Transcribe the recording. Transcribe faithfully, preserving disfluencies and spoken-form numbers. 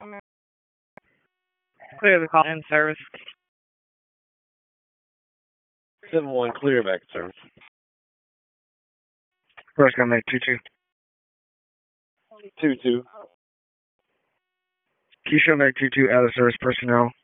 Clear the call in service. seven one, clear back service. First gun make two two. two two. Keyshawn make two two out of service personnel.